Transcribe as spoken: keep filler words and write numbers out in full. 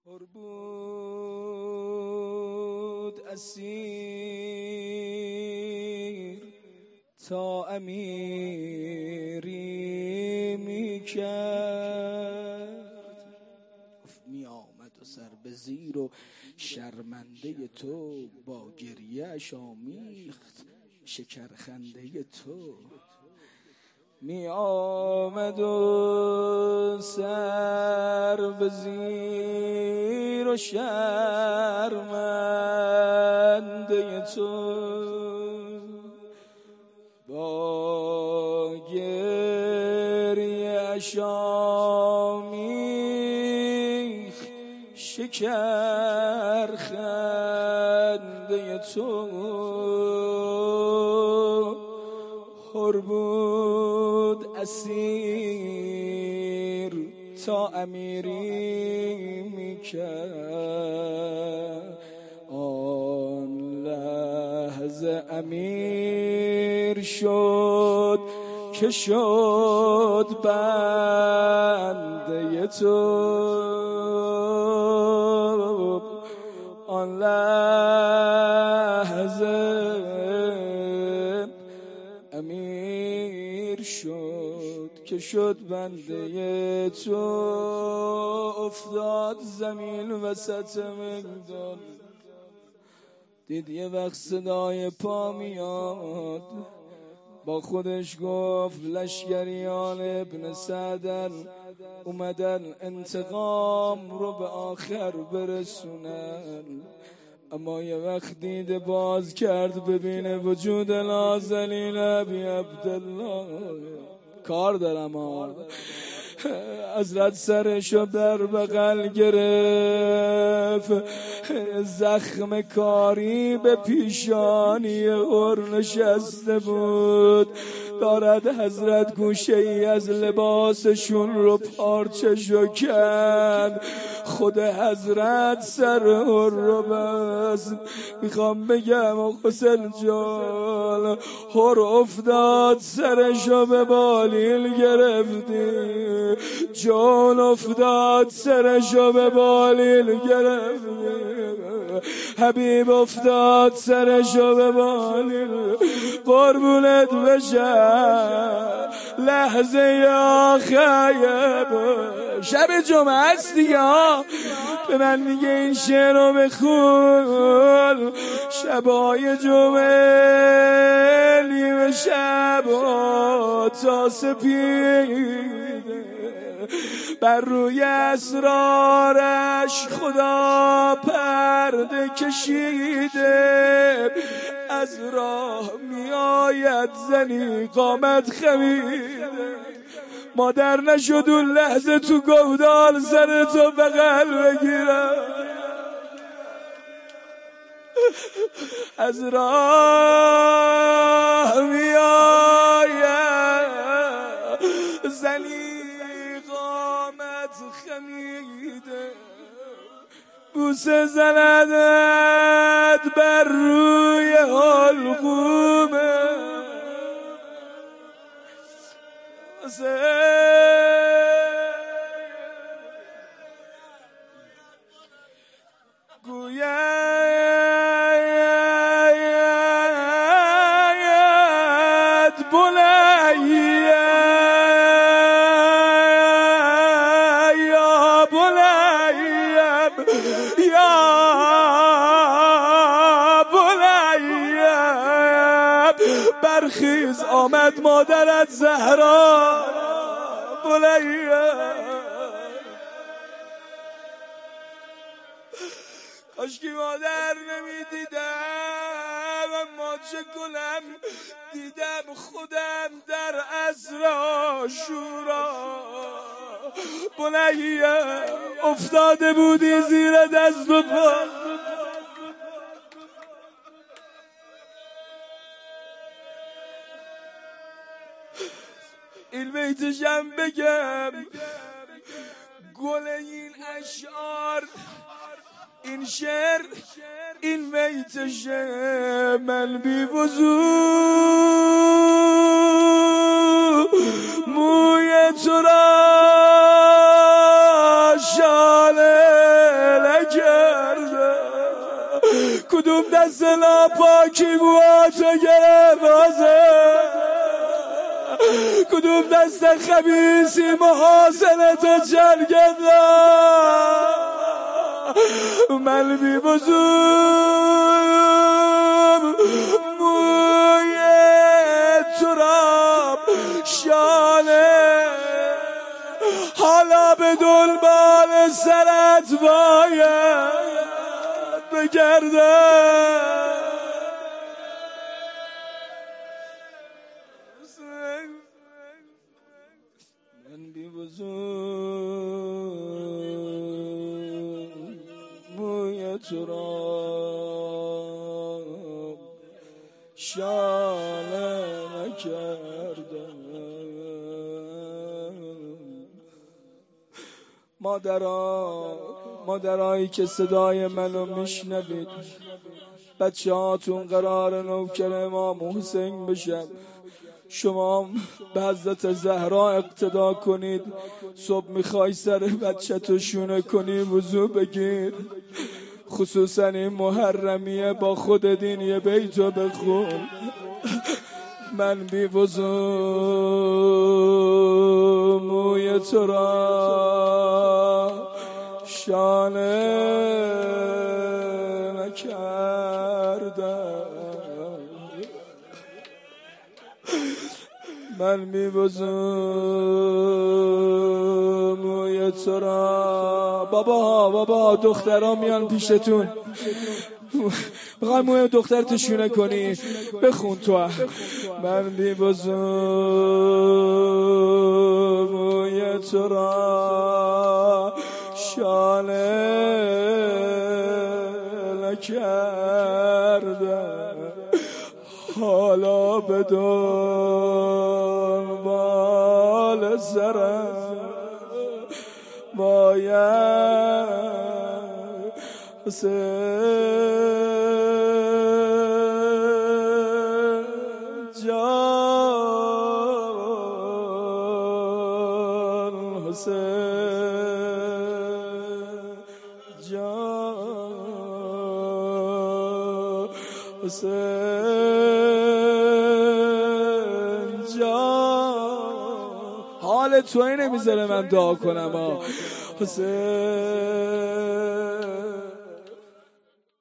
بود اسیر تا امیری می کرد، می آمد و سر به زیر و شرمنده تو با گریه‌اش آمیخت شکرخنده تو. می آمد و سر به زیر و شرمنده تو با گریه‌اش آمیخت شکرخنده تو. حر بود اسیر تا امیری می کرد، آن لحظه امیر شد که شد بنده تو. آن لحظه امیر شد که شد بنده تو. افتاد زمین وسط میدان، دید یه وقت صدای پا میاد، با خودش گفت لشکریان ابن سعدن اومدن انتقام رو به آخر برسونن. اما یه وقت دید باز کرد ببینه وجود نازنین ابی عبدالله. کار دارم ها. حضرت سرشو در بغل گرفت، زخم کاری به پیشانی حر نشسته بود. دارد حضرت گوشه ای از لباسشون رو پارچه شو کند. خود حضرت سر حر رو بست. میخوام بگم حسین جان، حر افتاد سرشو به بالیل گرفتی، جان افتاد سرشو به بالیل گرفتی، حبیب افتاد سرشو به بالیل. قربونت بشم لحظه آخر شب جمعه است دیگه ها، به من میگه این شعر رو بخون. شبای جمعه نیمه شب تا سپیده، بر روی اسرارش خدا پرده کشیده. از راه می آید زنی قامت خمیده، مادر نشد اون لحظه تو گودال سر تو بغل بگیرم. از راه می آید زنی قامت خمیده، بوسه زندت بر روی حلقومه. گوید بلیم یا بلیم یا بلیم، برخیز آمد مادرت زهرا. بلیم کاشکی مادر نمیدیدم، اما چه کنم دیدم خودم در عصر عاشورا. بلیم افتاده بودی زیر دست و پا، این بیتشم بگم گل این اشعار این شعر این بیتش من بی وضو موی تو را شال کدوم دست ناپاکی موهاتو گرفت حسین؟ کدوم دست خبیثی محاسنتو جرگد؟ من بی بزرگ موی تراب شانه، حالا به دنبال سرت باید بگرده. من بی بزرگ موی تراب شانه نکردم. مادرها، مادرهایی که صدای منو میشنوید، بچه هاتون قرار نوکر امام حسین بشن، شما به حضرت زهرا اقتدا کنید. صبح میخوای سر بچه تو شونه کنی وضو بگیر، خصوصا این محرمیه با خود دین یه بیتو بخون. من بی وضو موی تو را شانه نکردم. من بی وضو موی تو را. بابا بابا دخترها میان پیشتون، بخوای موی دخترتو شونه کنی بخون تو. من بی وضو موی تو را شانه نکردم، حالا به دنبال سرم باید حسین جان، حسین جان، حسین جان. حال توی نمیذاره من دعا کنم. حسین